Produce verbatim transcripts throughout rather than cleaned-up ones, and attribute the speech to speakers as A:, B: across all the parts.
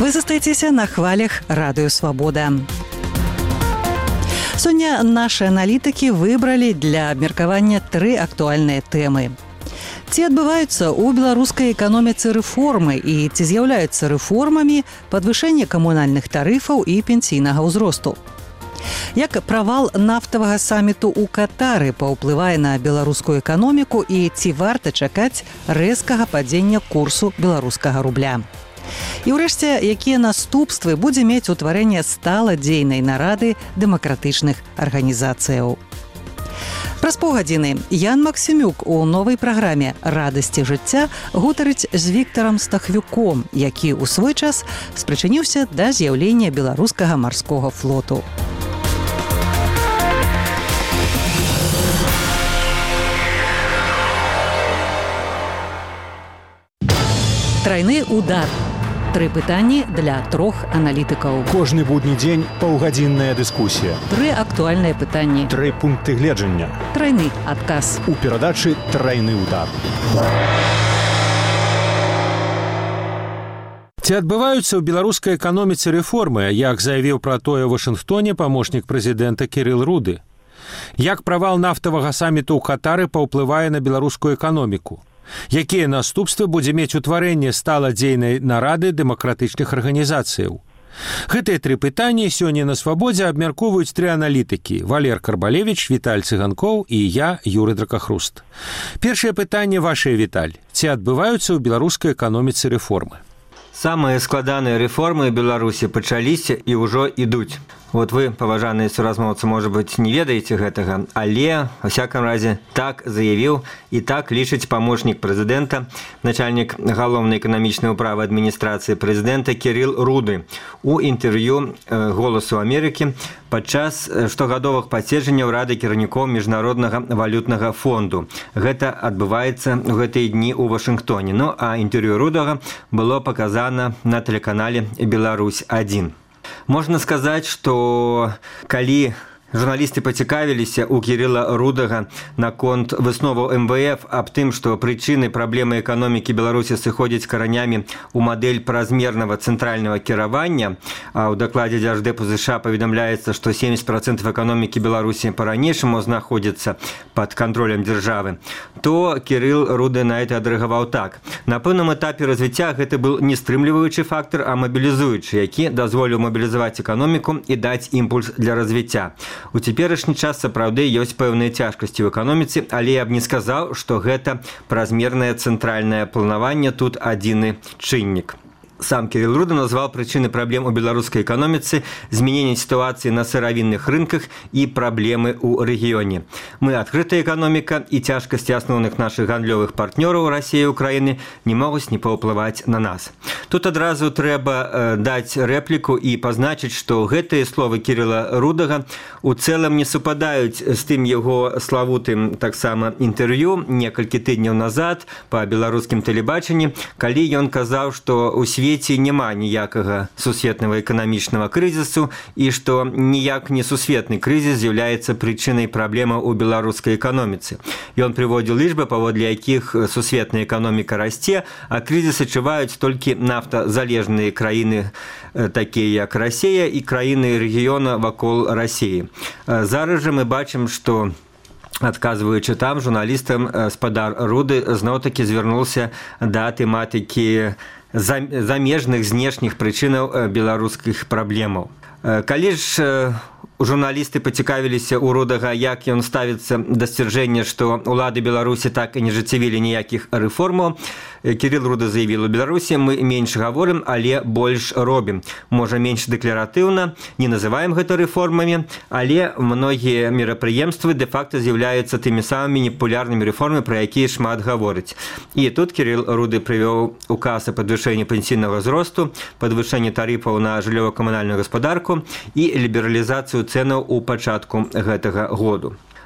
A: Вы застаецеся на хвалях Радыё Свабода. Сёння нашы аналітыкі выбралі для абмеркавання тры актуальныя тэмы. Ці адбываюцца ў беларускай эканоміцы рэформы і ці з'яўляюцца рэформамі падвышэнне камунальных тарыфаў і пенсійнага ўзросту? Як правал нафтавага саміту ў Катары паўплывае на беларускую эканоміку і ці варта чакаць рэзкага падзення курсу беларускага рубля? І ўрэшце, якія наступствы будзе мець утварэнне сталадзейнай нарады дэмакратычных арганізацыяў. Праз паўгадзіны Ян Максімюк у новай праграме «Радасці жыцця» гутарыць з Віктарам Стахвюком, які ў свой час спрычыніўся да з'яўлення беларускага марскога флоту. Трайны удар. Тры пытанні для трох аналітыкаў.
B: Кожны будні дзень паўгадзінная дыскусія.
A: Тры актуальныя пытанні.
B: Тры пункты гледжання.
A: Трайны адказ.
B: У перадачы «Трайны удар».
C: Ці адбываюцца ў беларускай эканоміцы рэформы, як заявіў пра тое ў Вашынгтоне памочнік прэзідэнта Кірыл Руды? Як правал нафтавага саміту ў Катары паўплывае на беларускую эканоміку? Якія наступствы будзе мець утварэнне сталадзейнай нарады дэмакратычных арганізацыяў? Гэтыя тры пытанні сёння на Свабодзе абмяркоўваюць тры аналітыкі: Валер Карбалевіч, Віталь Цыганкоў і я, Юры Дракахруст. Першае пытанне вашае, Віталь. Ці адбываюцца ў беларускай эканоміцы рэформы?
D: Самыя складаныя рэформы ў Беларусі пачаліся і ўжо ідуць. Вот вы, паважаныя суразмоўцы, можа быць, не ведаеце гэтага, але, ва всякам разе, так заявіў і так лічыць памочнік прэзідэнта, начальнік галоўнай эканамічнай управы адміністрацыі прэзідэнта Кірыл Руды у інтэрв'ю «Голасу Амерыкі» падчас штогадовых паседжанняў Рады кіраўнікоў Міжнароднага валютнага фонду. Гэта адбываецца ў гэтыя дні ў Вашынгтоне. Ну, а інтэрв'ю Рудага было паказана на тэлеканале «Беларусь адзін». Можна сказаць, што калі журналісты пацікавіліся ў Кірыла Рудага наконт высноваў эм вэ эф аб тым, што прычыны праблемы эканомікі Беларусі сыходзяць каранямі ў мадэль празмернага цэнтральнага кіравання, а ў дакладзе Дзярждэпу ЗША паведамляецца, што семьдесят процентов эканомікі Беларусі па-ранейшаму знаходзіцца пад кантролем дзяржавы, то Кірыл Руды на гэта адрэагаваў так. На пэўным этапе развіцця гэта быў не стрымліваючы фактар, а мабілізуючы, які дазволіў мабілізаваць эканоміку і даць імпульс для развіцця. У цяперашні час сапраўды ёсць пэўныя цяжкасці ў эканоміцы, але я б не сказаў, што гэта празмернае цэнтральнае планаванне тут адзіны чыннік. Сам Кірыл Руды назваў прычыны праблем у беларускай эканоміцы, змянення сітуацыі на сыравінных рынках і праблемы ў рэгіёне. Мы адкрытая эканоміка, і цяжкасці асноўных нашых гандлёвых партнёраў Расіі і Украіны не могуць не паўплываць на нас. Тут адразу трэба э, даць рэпліку і пазначыць, што гэтыя словы Кірыла Рудага у цэлым не супадаюць з тым яго славутым таксама інтэрв'ю некалькі тыдняў назад па беларускім тэлебачанні, калі ён казаў, што ў свеце няма ніякага сусветнага эканамічнага крызісу і што ніяк не сусветны крызіс з'яўляецца прычынай праблемаў у беларускай эканоміцы. Ён прыводзіў лічбы, паводле якіх сусветная эканоміка расце, а крызіс адчуваюць толькі нафтазалежныя краіны, такія як Расія і краіны рэгіёна вакол Расіі. Зараз жа мы бачым, што адказваючы там, журналістам спадар Руды зноў-такі звярнуўся да тэматыкі замежных знешніх прычынаў беларускіх праблемаў. Калі ж журналісты пацікавіліся ў Рудага, як ён ставіцца да сцвярджэння, што ўлады Беларусі так і не ажыццявілі ніякіх рэформаў, Кірыл Руды заявіў: у Беларусі мы менш гаворым, але больш робім. Можа, менш дэкларатыўна, не называем гэта рэформамі, але многія мерапрыемствы дэ-факта з'яўляюцца тымі самымі непапулярнымі рэформамі, пра якія шмат гаворыць. І тут Кірыл Руды прывёў указ о падвышэнні пенсійнага ўзросту, падвышэнні тарыфаў на жыллёва-камунальную гаспадарку і лібералізацыю цэнаў у пачатку гэтага году.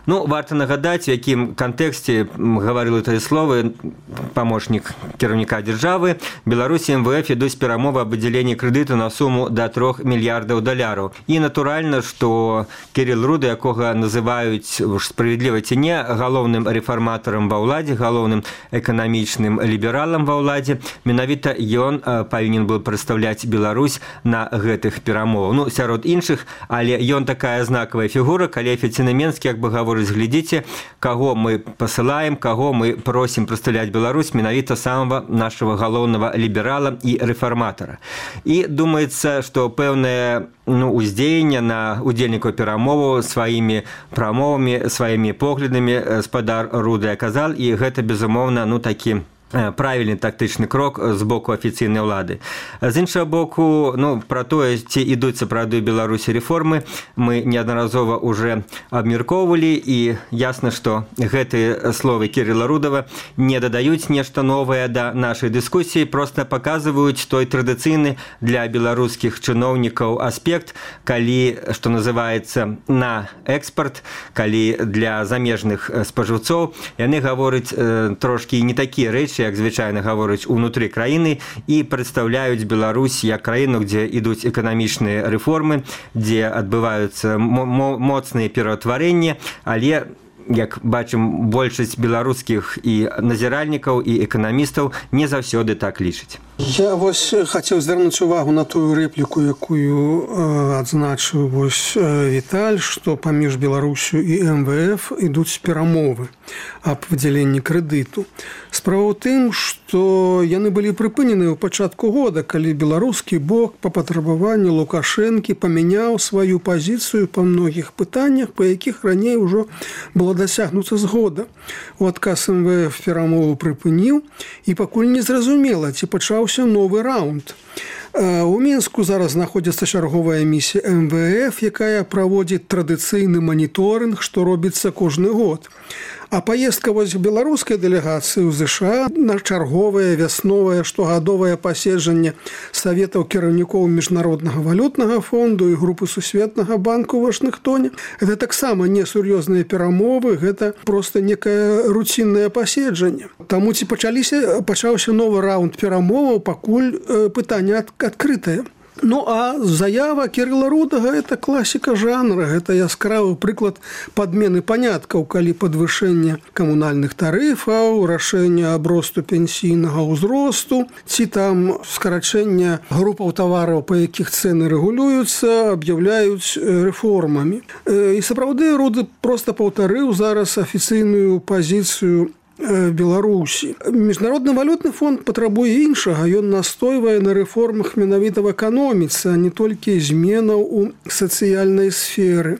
D: Ну, варта нагадаць, у якім кантэксце гаварыў тыя словы памочнік кіраўніка дзяржавы. Беларусі эм вэ эф ідуць перамовы аб выдзяленні крэдыту на суму да трох мільярдаў даляраў. І натуральна, што Кірыл Руда, якога называюць справядліва ці не галоўным рэфарматарам ва ўладзе, галоўным эканамічным лібералам ва ўладзе, менавіта ён павінен быў прадстаўляць Беларусь на гэтых перамовах. Ну, сярод іншых, але ён такая знакавая фігура, калі афіцыйны Менскі як бы гаворыць, глядзіце, каго мы пасылаем, каго мы просім прадстаўляць Беларусь, менавіта самого нашего галоўнага ліберала і рэфарматара. І думаецца, што пэўнае ну, уздзеянне на удзельнікаў перамоваў сваімі прамовамі, сваімі поглядамі спадар Руды аказал, і гэта, безумоўна, ну, такі правільны тактычны крок з боку афіцыйнай улады. З іншага боку, ну, пра тое, ці ідуць сапраўды ў Беларусі рэформы, мы неаднаразова уже абмяркоўвалі, і ясна, што гэтыя словы Кірыла Рудава не дадаюць нешта новае да нашай дыскусіі, проста паказваюць той традыцыйны для беларускіх чыноўнікаў аспект, калі, што называецца, на экспарт, калі для замежных спажыўцоў яны гавораць э, трошкі не такія рэчы, як звычайна гаворыць унутры краіны, і прадстаўляюць Беларусь як краіну, дзе ідуць эканамічныя рэформы, дзе адбываюцца моцныя пераўтварэнні, але як бачым, большасць беларускіх і назіральнікаў, і эканамістаў не заўсёды так лічыць.
E: Я вось хацеў звярнуць увагу на тую рэпліку, якую э, адзначыў вось э, Віталь, што паміж Беларусю і эм вэ эф ідуць перамовы аб выдзяленні крэдыту. Справа ў тым, што яны былі прыпынены ў пачатку года, калі беларускі бок па патрабаванню Лукашэнкі памяняў сваю пазіцыю па многіх пытаннях, па якіх раней ужо было дасягнута згода. У адказ эм вэ эф перамову прыпыніў, і пакуль не зразумела, ці пачаўся новы раунд. У Мінску зараз знаходзіцца чарговая місія эм вэ эф, якая праводзіць традыцыйны маніторынг, што робіцца кожны год. А паездка вось беларускай дэлегацыі ў ЗША на чарговае вясновае штогадовае паседжанне саветаў кіраўнікоў міжнароднага валютнага фонду і групы сусветнага банку ў Вашынгтоне. Гэта таксама не сур'ёзныя перамовы, гэта проста некае руціннае паседжанне. Таму ці пачаліся, пачаўся новы раунд перамоваў, пакуль пытанне адкрытае. Ну, а заява Кірыла Рудага – это класіка жанра, гэта яскравы прыклад падмены паняткаў, калі падвышэнне камунальных тарыфаў, рашэнне аб росту пенсійнага ўзросту, ці там скарачэнне групаў тавараў, па якіх цэны рэгулююцца, аб'яўляюць рэформамі. І сапраўды Руды проста паўтарыў зараз афіцыйную пазіцыю Беларусі. Міжнародны валютны фонд патрабуе іншага. Ён настойвае на рэформах менавіта в эканоміцы, а не толькі зменаў у сацыяльнай сферы.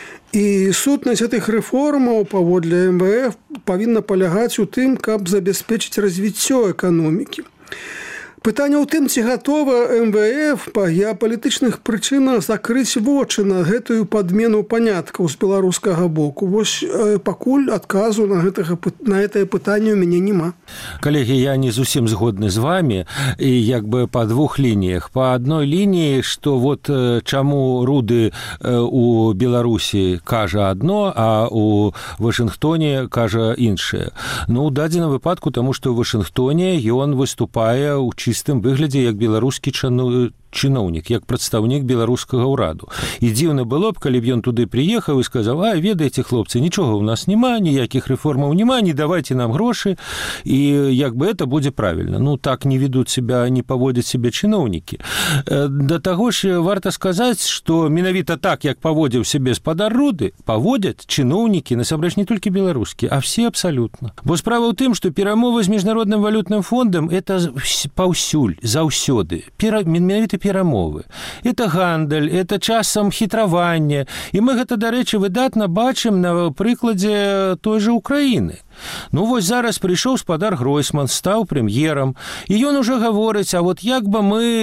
E: І сутнасць гэтых рэформаў паводле эм вэ эф павінна палягаць у тым, каб забяспечыць развіццё эканомікі. Пытанне ў тым, ці гатова эм вэ эф па геапалітычных прычынах закрыць вочы на гэтую падмену паняткаў з беларускага боку. Вось пакуль адказу на гэтага, на гэтае пытанне ў мяне няма.
C: Калегі, я не зусім згодны з вами, і як бы па двух лініях. Па адной лініі, што вот чаму Руды у Беларусі кажа адно, а у Вашынгтоне кажа іншае. Ну, у дадзеным выпадку, таму што ў Вашынгтоне ён выступае ў чыстым выглядзе як беларускі чыноўнік, як прадстаўнік беларускага ўраду. І дзіўна было б, калі б ён туды прыехаў і сказаў: а, ведаеце, хлопцы, нічога ў нас няма, ніякіх рэформаў няма, не давайце нам грошы, і як бы это будзе правільна. Ну, так не ведуць себя, не паводзяць себе чыноўнікі. Да таго ж варта сказаць, што менавіта так, як паводзіў себе спадар Руды, паводзяць чыноўнікі, насамрэч не толькі беларускія, а все абсалютна. Бо справа ў тым, што перамовы з міжнародным валютным фондам это паўсюль, заўсёды. Менавіта перамовы. Это гандаль, это часам хітраванне. І мы гэта, дарэчы, выдатна бачым на прыкладзе той жа Украіны. Ну вось зараз прыйшоў спадар Гройсман, стаў прэм'ерам, і ён ужо гаворыць, а вот як бы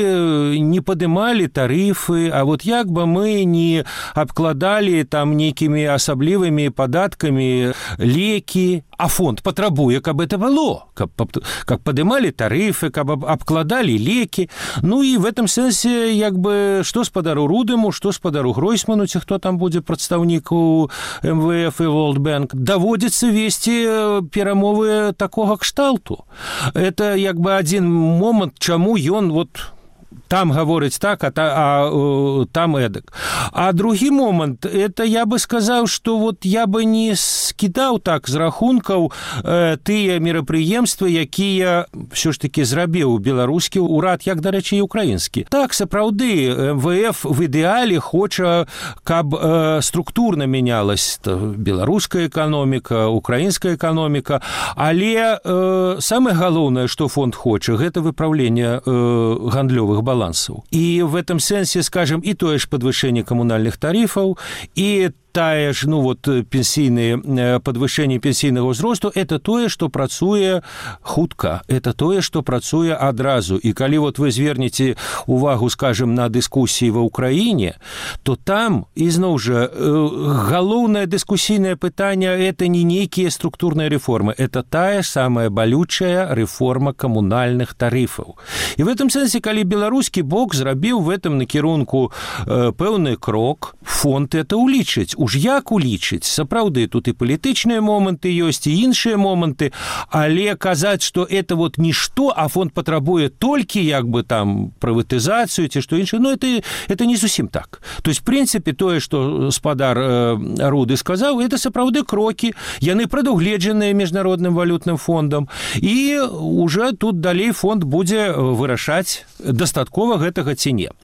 C: мы не падымалі тарыфы, а вот як бы мы не абкладалі там нейкімі асаблівымі падаткамі лекі, а фонд патрабуе, каб это было, каб, каб падымалі тарыфы, каб абкладалі лекі. Ну і в этом сэнсе, як бы, што спадару Рудыму, што спадару Гройсману, ці хто там будзе прадстаўнік у эм вэ эф і World Bank, даводзіцца весці перамовы такога кшталту. Это як бы адзін момант, чаму ён вот там гаворыць так, а, та, а э, там эдак. А другі момант, это я бы сказаў, што вот я бы не скідаў так з рахункаў э, тыя мерапрыемствы, якія ўсё ж такі зрабіў беларускі ўрад, як, дарэчы, і украінскі. Так, сапраўды, эм вэ эф в ідэале хоча, каб э, структурна мянялась беларуская эканоміка, украінская эканоміка, але э, самае галоўнае, што фонд хоча, гэта выпраўленне э, гандлёвых балансаў. И в этом сенсе, скажем, и то ж подвышение коммунальных тарифов, и тае ж, ну вот, пенсійныя, падвышэнне пенсійнага ўзросту, это тое, што працуе хутка, это тое, што працуе адразу. І калі вот вы звернеце увагу, скажем, на дыскусіі ва Ўкраіне, то там, ізноў жа, галоўнае дыскусійнае пытанне – это не нейкія структурныя рэформы, это тая самая балючая рэформа камунальных тарыфаў. І в этом сэнсе, калі беларускі бок зрабіў в этом накірунку пэўны крок, фонд это улічыць. Уж як улічыць, сапраўды, тут і палітычныя моманты ёсць, і іншыя моманты, але казаць, што это вот нішто, а фонд патрабуе толькі як бы там прыватызацыю ці што іншае, ну это, это не зусім так. То есть, в прынцыпе, тое, што спадар э, Руды сказаў, это сапраўды крокі, яны прадугледжаныя міжнародным валютным фондам, і уже тут далей фонд будзе вырашаць, дастаткова гэтага ці не.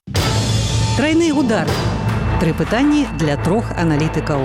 A: Трайны удар. Тры пытанні для трох аналітыкаў.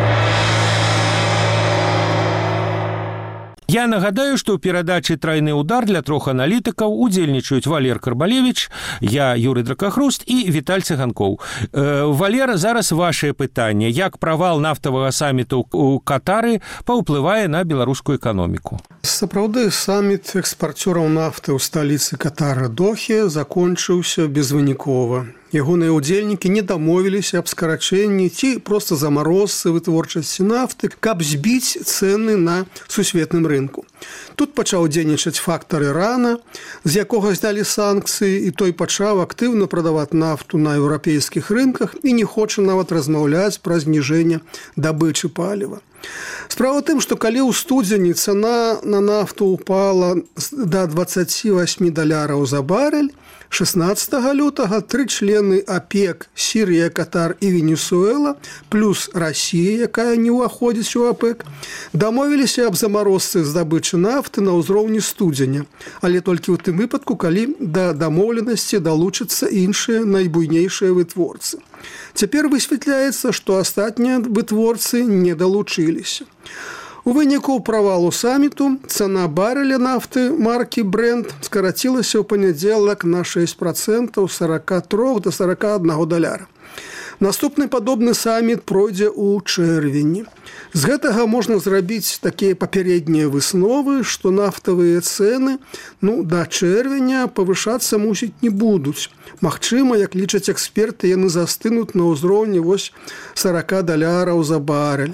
C: Я нагадаю, што ў перадачы «Трайны удар» для трох аналітыкаў удзельнічаюць Валер Карбалевіч, я, Юрый Дракахруст і Віталь Цыганкоў. Э, Валера, зараз вашае пытанне. Як правал нафтавага саміту ў Катары паўплывае на беларускую эканоміку?
E: Сапраўды, саміт экспарцёраў нафты ў сталіцы Катара Дохе закончыўся безвынікова. Ягоныя ўдзельнікі не дамовіліся аб скарачэнні ці проста замарозцы вытворчасці нафты, каб збіць цэны на сусветным рынку. Тут пачаў дзейнічаць фактар Ірана, з якога знялі санкцыі, і той пачаў актыўна прадаваць нафту на еўрапейскіх рынках і не хоча нават размаўляць пра зніжэнне дабычы паліва. Справа ў тым, што калі ў студзені цана на нафту ўпала да дваццаці васьмі даляраў за барэль, шаснаццатага лютага тры члены ОПЕК, Сірія, Катар і Венесуэла, плюс Расія, якая не ўваходзіць у ОПЕК, дамовіліся аб замарозцы здабычы нафты на ўзроўні студзеня, але толькі ў тым выпадку, калі да дамоўленасці далучацца іншыя найбуйнейшыя вытворцы. Цяпер высвятляецца, што астатнія вытворцы не далучыліся. У выніку правалу саміту цана барэля нафты маркі Brent скарацілася ў панядзелак на шэсць працэнтаў з сарака трох да сарака аднаго даляра. Наступны падобны саміт пройдзе ў чэрвені. З гэтага можна зрабіць такія папярэднія высновы, што нафтавыя цэны ну, да чэрвеня павышацца мусіць не будуць. Магчыма, як лічаць эксперты, яны застынуць на ўзроўні вось сарака даляраў за барэль.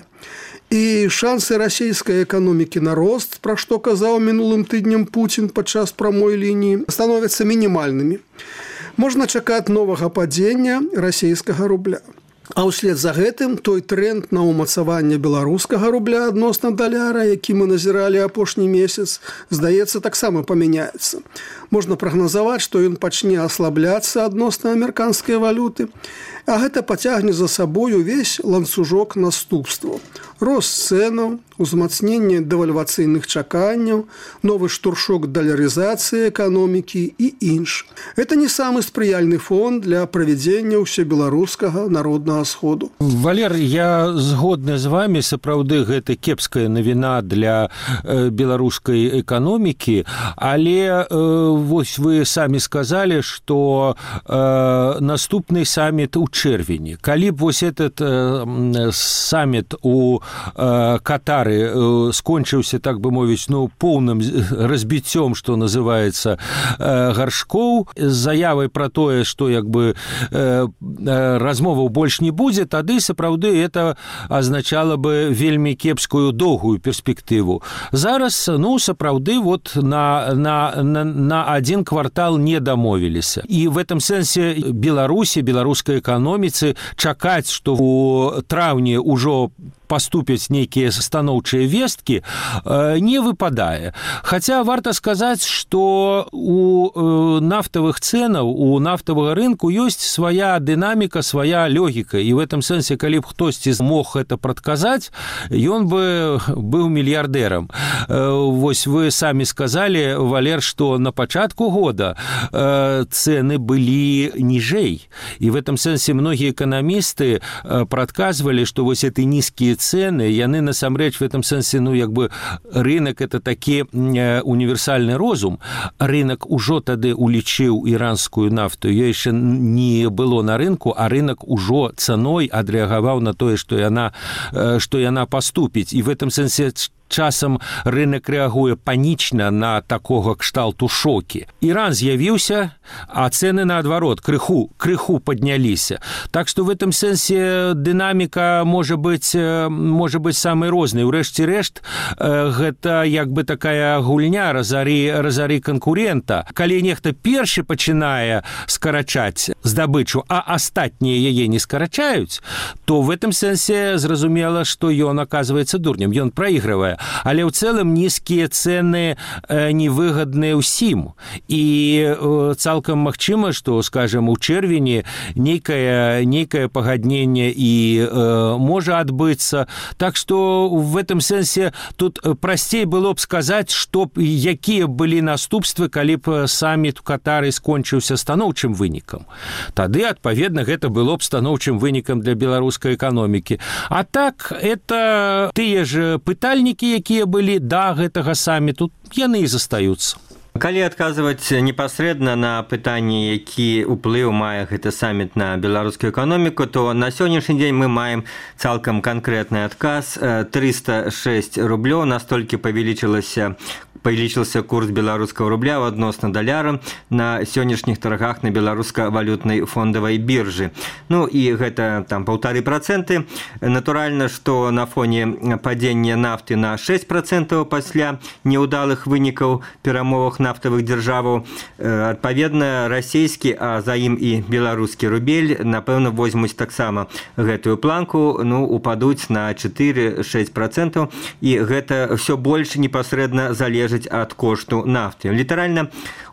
E: І шансы расійскай эканомікі на рост, пра што казаў мінулым тыднем Пуцін падчас прамой лініі, становяцца мінімальнымі. Можна чакаць новага падзення расійскага рубля. А ўслед за гэтым той тренд на ўмацаванне беларускага рубля адносна даляра, які мы назіралі апошні месяц, здаецца, таксама памяняецца. Можна прагназаваць, што ён пачне аслабляцца адносна амерыканскай валюты, а гэта пацягне за сабой увесь ланцужок наступстваў. Рост цэнаў, узмацненне дэвальвацыйных чаканняў, новы штуршок далярызацыі эканомікі і інш. Гэта не самы спрыяльны фон для правядзення ўсебеларускага народнага сходу.
C: Валер, я згодны з вами, сапраўды гэта кепская навіна для э, беларускай эканомікі, але э, вось вы самі сказалі, што э, наступны саміт у чэрвені. Калі б вось этот э, саміт у э, Катары э, скончыўся, так бы мовіць, ну, поўным разбіццём, што называецца, э, гаршкоў, з заявай пра тое, што як бы э, э, размоваў больш не будзе, тады сапраўды это азначала бы вельмі кепскую доўгую перспектыву. Зараз, ну, сапраўды вот на, на, на, на один квартал не дамовіліся. І в этом сэнсе Беларусі, беларускай эканоміцы чакаць, што у траўні ўжо паступяць нейкія станоўчыя весткі, не выпадае. Хаця варта сказаць, што у нафтавых цэнаў, у нафтавага рынку ёсць свая дынаміка, свая логіка. І в этом сэнсе, калі б хтосьці мог гэта прадказаць, ён бы быў мільярдэрам. Вось вы самі сказалі, Валер, што на пачатку года цэны былі ніжэй. І в этом сэнсе многія эканамісты прадказвалі, што вось эти нізкія цены, яны насамрэч в этом сэнсе, ну, як бы рынок это такі універсальны розум. Рынок ужо тады улічыў іранскую нафту, ёй яшчэ не было на рынку, а рынок ужо цаной адрэагаваў на тое, што яна, што яна паступіць. І в этом сэнсе часам рынок рэагуе панічна на такога кшталту шокі. Іран з'явіўся, а цэны наадварот крыху, крыху падняліся. Так што в этом сэнсе дынаміка можа быць, можа быць самай рознай. Урэшце рэшт, гэта як бы такая гульня разары, разары канкурента. Калі нехта першы пачынае скарачаць здабычу, а астатнія яе не скарачаюць, то в этом сэнсе зразумела, што ён аказваецца дурнем, ён праігрывае. Але ў цэлым нізкія цэны невыгадныя ўсім. І цалкам магчыма, што, скажем, у чэрвені нейкае, нейкае пагадненне і э, можа адбыцца. Так што в этом сэнсе тут прасцей было б сказаць, што якія былі наступствы, калі б саміт у Катары скончыўся станоўчым вынікам. Тады, адпаведна, гэта было б станоўчым вынікам для беларускай эканомікі. А так, это тыя ж пытальнікі, якія былі да гэтага саміту, яны і застаюцца.
D: Калі адказваць непасрэдна на пытанні, які ўплыў мае гэты саміт на беларускую эканоміку, то на сённяшні дзень мы маем цалкам канкрэтны адказ. триста шесть рублёў настолькі павялічылася павялічыўся курс беларускага рубля адносна даляра на сённяшніх таргах на беларуска-валютнай фондавай біржы. Ну і гэта там паўтары працэнты. Натуральна, што на фоне падзення нафты на шэсць працэнтаў пасля няўдалых вынікаў перамовах нафтавых дзяржаваў, адпаведна расійскі, а за ім і беларускі рубель, напэўна, возьмуць таксама гэтую планку, ну, упадуць на чатыры-шэсць працэнтаў, і гэта ўсё больш непасрэдна залежыць ад кошту нафты. Літаральна,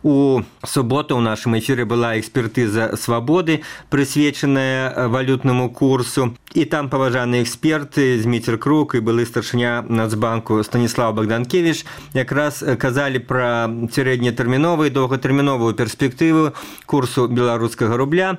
D: у суботу ў нашым эфіры была экспертыза «Свабоды», прысвечаная валютнаму курсу, і там паважаныя эксперты Зміцер Крук і былы старшыня Нацбанку Станіслав Богданкевич якраз казалі пра сярэднетэрміновую і доўгатэрміновую перспектыву курсу беларускага рубля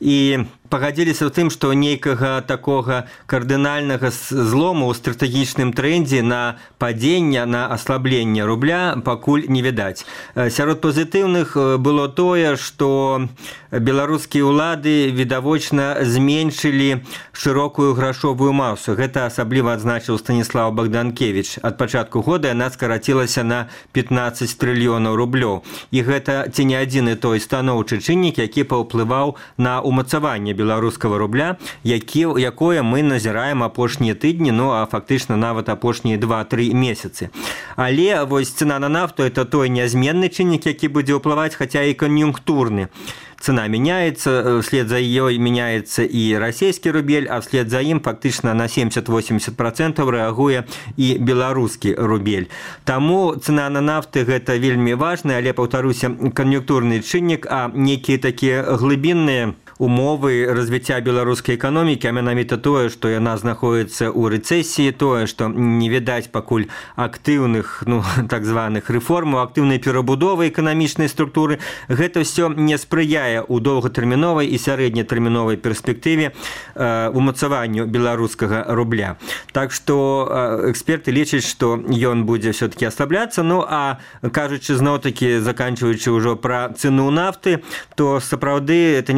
D: і пагадзіліся ў тым, што нейкага такога кардынальнага злому ў стратэгічным трендзе на падзення, на аслабленне рубля пакуль не відаць. Сярод пазітыўных было тое, што беларускія ўлады відавочна зменшылі шырокую грашовую масу. Гэта асабліва адзначыў Станіслав Богданкевич. Ад пачатку года яна скарацілася на пятнаццаць трыльёнаў рублёў. І гэта ці не адзіны той станоўчы чыннік, які паўплываў на умацаванне беларускага рубля, які, якое мы назіраем апошнія тыдні, ну а фактычна нават апошнія два-тры месяцы. Але вось цена на нафту – это той нязменны чыннік, які будзе ўплываць, хаця і кан'юнктурны. Цена меняется, вслед за ёй меняется и российский рубель, а вслед за ім фактычна на семьдесят-восемьдесят процентов рэагуе і беларускі рубель. Таму цена на нафты гэта вельмі важна, але, паўтаруся, кан'юнктурны чыннік, а нейкія такія глыбінныя умовы развіцця беларускай эканомікі, а менавіта тое, што яна знаходіцца ў рэцэсіі, тое, што не відаць пакуль актыўных, ну, так званых рэформаў, актыўнай перабудовы эканамічнай структуры, гэта ўсё не спрыяе ў доўгатэрміновай і сярэднетэрміновай перспектыве э, умацаванню беларускага рубля. Так што э, эксперты лічаць, што ён будзе все-таки аслабляцца, ну а кажучы зноў-такі, заканчваючы ўжо пра цэну нафты, то сапраўды это немагчыма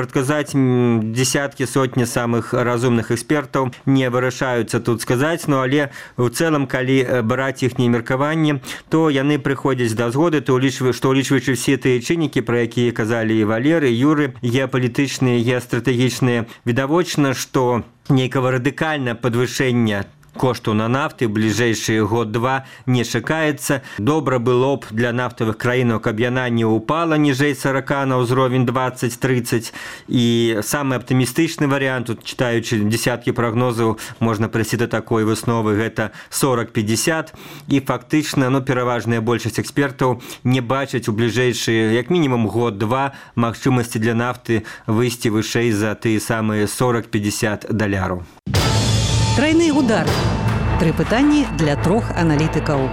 D: прадказаць, десяткі, сотні самых разумных экспертаў не вырашаюцца тут сказаць, ну але ў цэлым, калі браць іхнія меркаванні, то яны прыходзяць да згоды, то улічваю, што улічваючы все тыя чыннікі, пра якія казалі і Валеры, Юры, геапалітычныя, геастратэгічныя, відавочна, што нейкага радыкальнага падвышэння кошту на нафты в ближайшие год-два не чакаецца. Добра было б для нафтавых краінаў, каб яна не упала ніжэй сорока на ўзровень двадцать-тридцать. І самы аптымістычны варыянт, тут читаючы десяткі прагнозаў, можна прыйсці да такой высновы, гэта сорок-пятьдесят. І фактычна, ну, пераважная большасць экспертаў не бачаць у бліжэйшыя, як мінімум год-два, магчымасці для нафты выйсці вышэй за тыя самыя сорок-пятьдесят даляраў.
A: Тройны удар. Тры пытанні для трох аналітыкаў.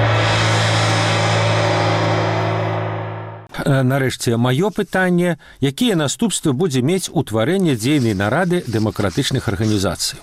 C: Нарэшце, маё пытанне, якія наступствы будзе мець утварэнне дзейнай нарады дэмакратычных арганізацый.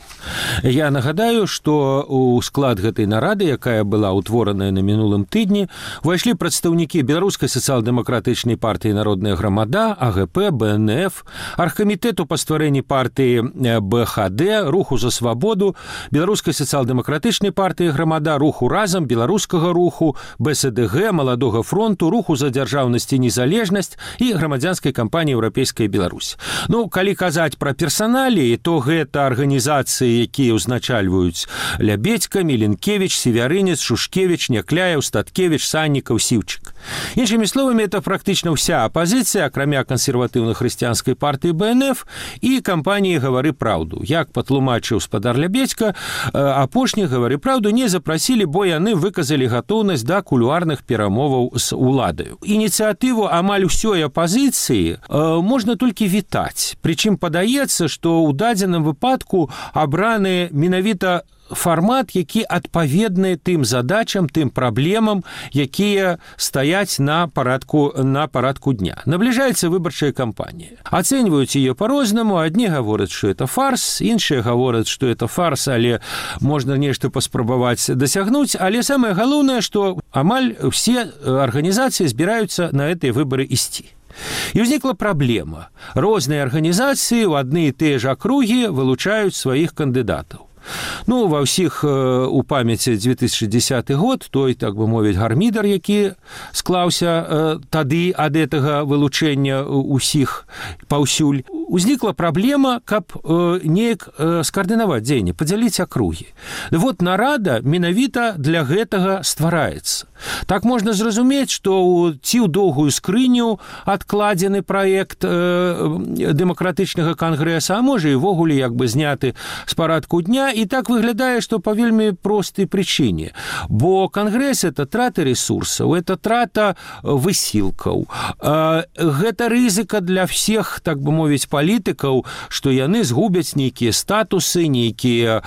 C: Я нагадаю, што ў склад гэтай нарады, якая была ўтвораная на мінулым тыдні, увайшлі прадстаўнікі Беларускай сацыял-дэмакратычнай партыі «Народная грамада», А Г П, Б Н Ф, аргкамітэту па стварэнні партыі Б Х Д, Руху за свабоду, Беларускай сацыял-дэмакратычнай партыі «Грамада», Руху разам, Беларускага руху, Б С Д Г, Маладога фронту, Руху за дзяржаўнасць і незалежнасць і грамадзянскай кампаніі «Еўрапейская Беларусь». Ну, калі казаць пра персаналіі, то гэта арганізацыі, якія ўзначальваюць Лябедзька, Міленкевіч, Севярынец, Шушкевіч, Някляеў, Статкевіч, Саннікаў, Сіўчык. Іншымі словамі, это практычна ўся апазіцыя, акрамя кансерватыўна-хрысціянскай партыі Б Н Ф і кампаніі «Гавары праўду». Як патлумачыў спадар Лябедзька, апошніх «Гавары праўду» не запрасілі, бо яны выказалі гатоўнасць да кулуарных перамоваў з уладаю. Ініцыятыву амаль усёй апазіцыі можна толькі вітаць. Прычым падаецца, што ў дадзеным выпадку абраны менавіта фармат, які адпаведны тым задачам, тым праблемам, якія стаяць на парадку, на парадку дня. Набліжаецца выбарчая кампанія. Ацэньваюць яе па-рознаму. Адні гавораць, што это фарс, іншыя гавораць, што это фарс, але можна нешта паспрабаваць дасягнуць. Але самае галоўнае, што амаль усе арганізацыі збіраюцца на гэтыя выбары ісці. І ўзнікла праблема. Розныя арганізацыі ў адны і тыя ж акругі вылучаюць сваіх кандыдатаў. Ну, ва ўсіх у памяці две тысячи десятый год, той, так бы мовіць, гармідар, які склаўся тады ад гэтага вылучэння усіх паўсюль, узнікла праблема, каб неяк скаардынаваць дзеянне, падзяліць акругі. Вот нарада менавіта для гэтага ствараецца. Так можна зразумець, што ці ў доўгую скрыню адкладзены праект дэмакратычнага кангрэса, а можа і ввогуле як бы зняты з парадку дня. І так выглядае, што па вельмі простай прычыне. Бо кангрэс – это трата ресурсаў, это трата высілкаў. Гэта рызыка для всех, так бы мовіць, палітыкаў, што яны згубяць нейкія статусы, нейкія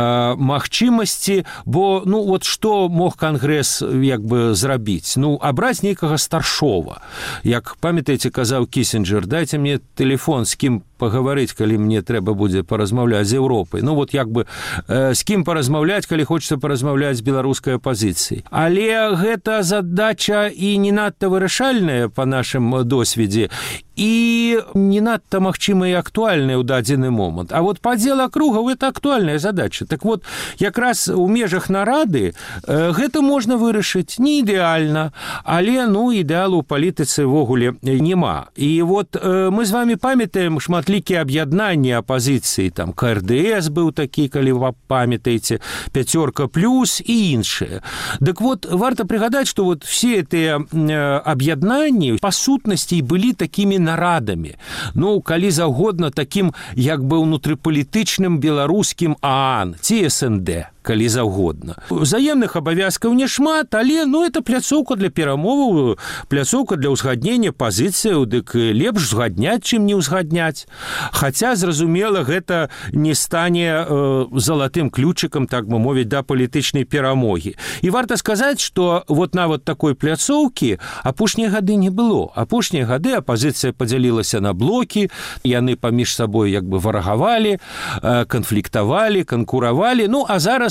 C: магчымасці, бо, ну, вот што мог кангрэс як бы зрабіць? Ну, абраць нейкага старшова. Як, памятаеце, казаў Кісінджер, дайце мне тэлефон, з кім пагаварыць, калі мне трэба будзе паразмаўляць з Еўропай. Ну, вот як бы э, з кім паразмаўляць, калі хочацца паразмаўляць з беларускай апазіцыяй. Але гэта задача і не надта вырашальная па нашым досведзе, і не надта магчыма і актуальная ў дадзены момант. А вот падзел акругаў – это актуальная задача. Так вот, якраз у межах нарады э, гэта можна вырашыць не ідэальна, але, ну, ідэалу ў палітыцы ввогуле няма. І вот э, мы з вами памятаем шматлікія аб'яднанні апазіцыі, там К Р Д С быў такі, калі вы памятаеце, Пяцёрка плюс і іншыя. Дык вот, варта прыгадаць, што вот все гэтыя э, аб'яднанні па сутнасці былі такімі нарадамі. Ну, калі заўгодна, такім як бы ўнутрыпалітычным беларускім А А Н ці С Н Д, калі заўгодна. Взаемных абавязкаў няшмат, але, ну, это пляцоўка для перамоваў, пляцоўка для ўзгаднення пазіцыяў, дык лепш узгадняць, чым не ўзгадняць. Хаця, зразумела, гэта не стане э, залатым ключыкам, так бы мовіць, да палітычнай перамогі. І варта сказаць, што вот нават такой пляцоўкі апошнія гады не было. Апошнія гады апазіцыя падзялілася на блокі, яны паміж сабой як бы варагавалі, канфліктавалі, канкуравалі. Ну, а зараз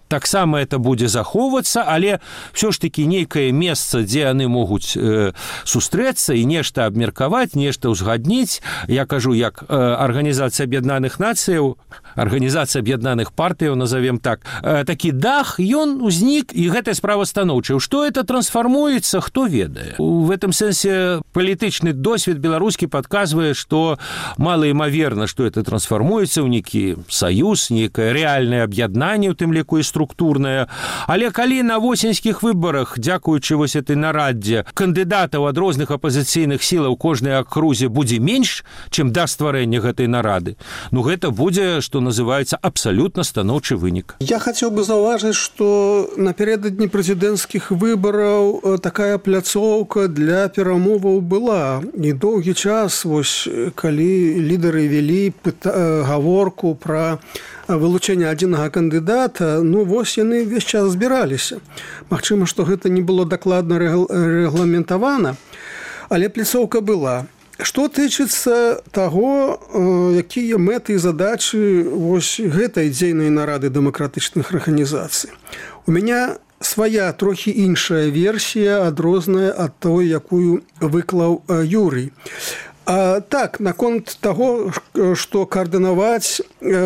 C: таксама это будзе захоўвацца, але ўсё ж такі нейкае месца, дзе яны могуць э, сустрэцца і нешта абмеркаваць, нешта ўзгадніць. Я кажу, як э, Арганізацыя Аб'яднаных Нацыяў, Арганізацыя Аб'яднаных Партыяў, назовем так, э, такі дах, ён узнік, і гэтая справа станоўчая. Што это трансфармуецца, хто ведае. В этом сэнсе палітычны досвед беларускі падказвае, што малаімаверна, што это трансфармуецца ў нейкі саюз, нейкае рэальнае аб'яднанне, у тым ліку і структурнае. Але калі на восеньскіх выбарах, дзякуючы вось этой нарадзе, кандыдатаў ад розных апазіцыйных сілаў кожнай акрузе будзе менш, чым да стварэння гэтай нарады, ну гэта будзе, што называецца, абсалютна станоўчы вынік.
E: Я хацеў бы заўважыць, што напярэдадні прэзідэнцкіх выбараў такая пляцоўка для перамоваў была. І доўгі час, вось, калі лідары вялі пыта... гаворку пра вылучэнне адзінага кандыдата, ну вось яны ўвесь час збіраліся. Магчыма, што гэта не было дакладна рэгламентавана, але пляцоўка была. Што тычыцца таго, якія мэты і задачы вось гэтай дзейнай нарады дэмакратычных арганізацый. У мяне свая трохі іншая версія, адрозная ад той, якую выклаў Юрый. А, так, наконт таго, што каардынаваць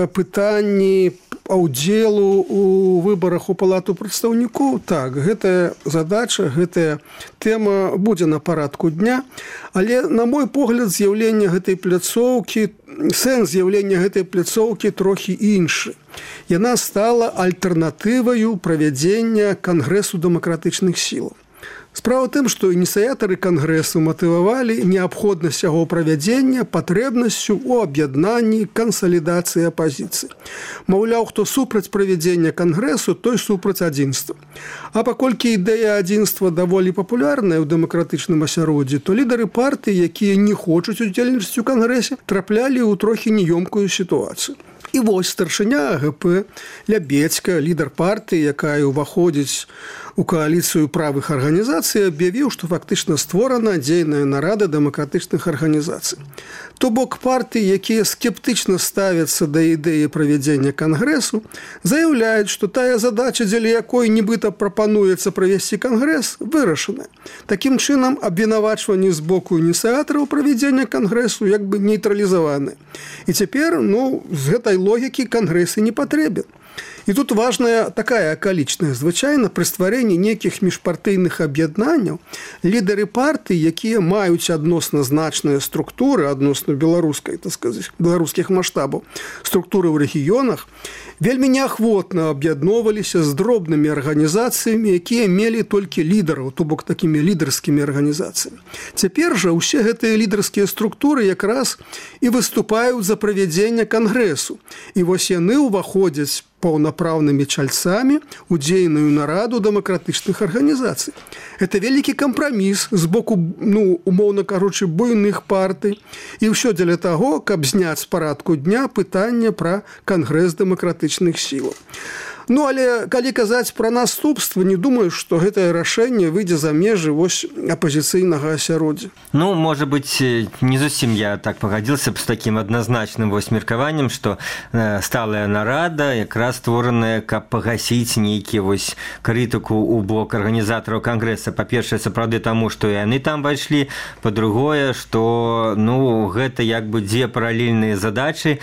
E: пытанні удзелу у выбарах у палату прадстаўнікоў, так, гэтая задача, гэтая тэма будзе на парадку дня, але, на мой погляд, з'яўлення гэтай пляцоўкі, сэнс з'яўлення гэтай пляцоўкі трохі іншы. Яна стала альтэрнатываю правядзення Кангрэсу дэмакратычных сілаў. Справа ў тым, што ініцыятары кангрэсу матывавалі неабходнасць яго правядзення патрэбнасцю ў аб'яднанні кансалідацыі апазіцыі. Маўляў, хто супраць правядзення кангрэсу, той супраць адзінства. А паколькі ідэя адзінства даволі папулярная ў дэмакратычным асяроддзі, то лідары партыі, якія не хочуць удзельнічаць у кангрэсе, траплялі ў трохі неёмкую сітуацыю. І вось старшыня АГП Лябедзька, лідар партыі, якая ўваходзіць у кааліцыю правых арганізацый, аб'явіў, што фактычна створана дзейная нарада дэмакратычных арганізацый. То бок партыі, якія скептычна ставяцца да ідэі правядзення кангрэсу, заяўляюць, што тая задача, дзеля якой нібыта прапануецца правесці кангрэс, вырашана. Такім чынам, абвінавачванні з боку ініцыятараў правядзення кангрэсу як бы нейтралізаваны. І цяпер, ну, з гэтай логікі кангрэс і не патрэбен. І тут важная такая акалічная. Звычайна, пры стварэнні нейкіх міжпартыйных аб'яднанняў лідары партый, якія маюць адносна значныя структуры, адносна беларускай, так сказаць, беларускіх маштабаў, структуры ў рэгіёнах, вельмі неахвотна аб'ядноўваліся з дробнымі арганізацыямі, якія мелі толькі лідараў, то бок такімі лідарскімі арганізацыямі. Цяпер жа ўсе гэтыя лідарскія структуры якраз і выступаюць за правядзення кангрэсу. І вось яны ўваходзяць паўнапраўнымі чальцамі ў дзейную нараду дэмакратычных арганізацый. Это вялікі кампраміс з боку, ну, умоўна кажучы, буйных партый. І ўсё дзеля таго, каб зняць з парадку дня пытанне пра кангрэс дэмакратычных сілаў. Ну, але калі казаць пра наступства, не думаю, што гэтае рашэнне выйдзе за межы вось апазіцыйнага асяроддзя.
D: Ну, можа быць, не зусім я так пагадзіўся б з такім адназначным вось меркаваннем, што э, сталая нарада якраз створаная, каб пагасіць нейкі вось крытыку ў бок арганізатараў кангрэса. Па-першае, сапраўды таму, што яны там пайшлі, па-другое, што, ну, гэта як бы дзве паралельныя задачы,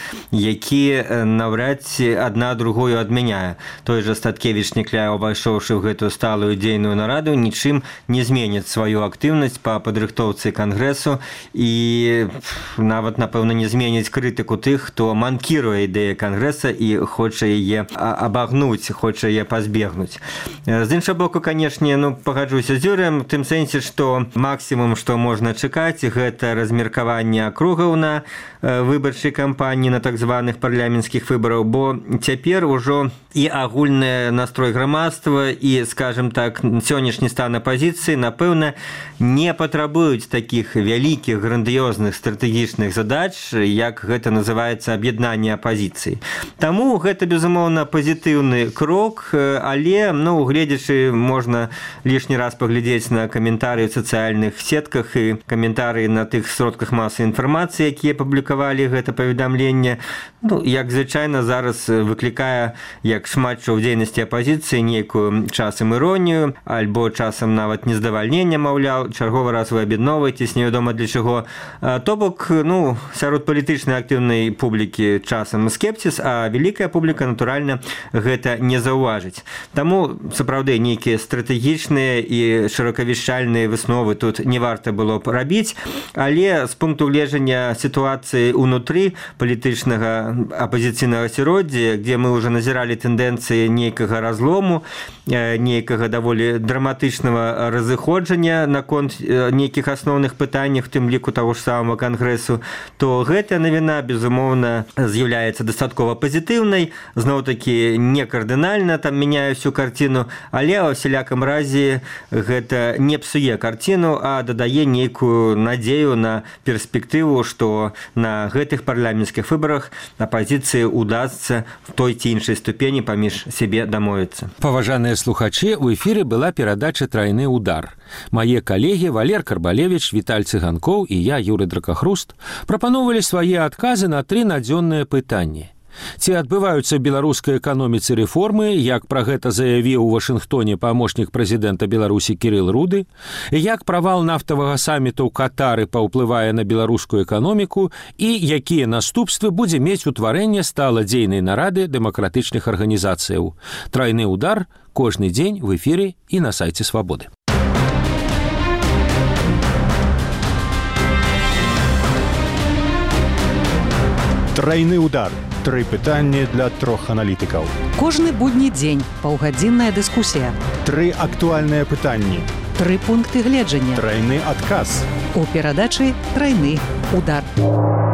D: якія наўрад ці адна другую адмяняе. Той жа Статкевіч Некляеў, увайшоўшы ў гэтую сталую дзейную нараду, нічым не зменіць сваю актыўнасць па падрыхтоўцы кангрэсу і нават, напэўна, не зменіць крытыку тых, хто манкіруе ідэя кангрэса і хоча яе абагнуць, хоча яе пазбегнуць. З іншага боку, канешне, ну, пагаджуся з Юрыем, у тым сэнсе, што максімум, што можна чакаць, гэта размеркаванне акругаў на выбарчай кампаніі, на так званых парламенцкіх выбараў, бо цяпер ужо і агульны настрой грамадства і, скажем так, сённяшні стан апазіцыі, напэўна, не патрабуюць такіх вялікіх, грандыёзных стратэгічных задач, як гэта называецца аб'яднанне апазіцыі. Таму гэта, безумоўна, пазітыўны крок, але, ну, гледзячы, можна лішні раз паглядзець на каментарыі ў сацыяльных сетках і каментарыі на тых сродках масавай інфармацыі, якія паблікавалі гэта паведамленне. Ну, як звычайна зараз выклікае як шмат растлумачваў дзейнасці апазіцыі нейкую часам іронію, альбо часам нават нездавальненне, маўляў, чарговы раз вы аб'ядноўваецесь, невядома для чаго. То бок, ну, сярод палітычнай актыўнай публікі часам скепсіс, а вялікая публіка, натуральна, гэта не заўважыць. Таму, сапраўды, нейкія стратэгічныя і шырокавішчальныя высновы тут не варта было б рабіць, але з пункту гледжання сітуацыі ўнутры палітычнага апазіцыйнага асяроддзя, дзе мы ўжо назіралі тэндэнцыі нейкага разлому, нейкага даволі драматычнага разыходжання наконт нейкіх асноўных пытаннях, у тым ліку таго ж самага кангрэсу, то гэтая навіна, безумоўна, з'яўляецца дастаткова пазітыўнай, зноў-такі не кардынальна там мяняе всю карціну, але ў усялякам разе гэта не псуе карціну, а дадае нейкую надзею на перспектыву, што на гэтых парламенцкіх выбарах апазіцыі удасца в той ці іншай ступені паміж сябе дамовіцца.
C: Паважаныя слухачы, у эфіры была перадача «Трайны удар». Мае калегі Валер Карбалевіч, Віталь Цыганкоў і я, Юрый Дракахруст, прапановалі свае адказы на тры надзённыя пытанні. Ці адбываюцца ў беларускай эканоміцы рэформы, як пра гэта заявіў у Вашынгтоне памочнік прэзідэнта Беларусі Кірыл Руды, як правал нафтавага саміту ў Катары паўплывае на беларускую эканоміку і якія наступствы будзе мець утварэнне сталадзейнай нарады дэмакратычных арганізацыяў. Трайны удар кожны дзень в эфіры і на сайце Свабоды.
B: Трайны удар. Тры пытанні для трох аналітыкаў.
A: Кожны будні дзень паўгадзінная дыскусія.
B: Тры актуальныя пытанні.
A: Тры пункты гледжання.
B: Трайны адказ.
A: У перадачы «Трайны удар».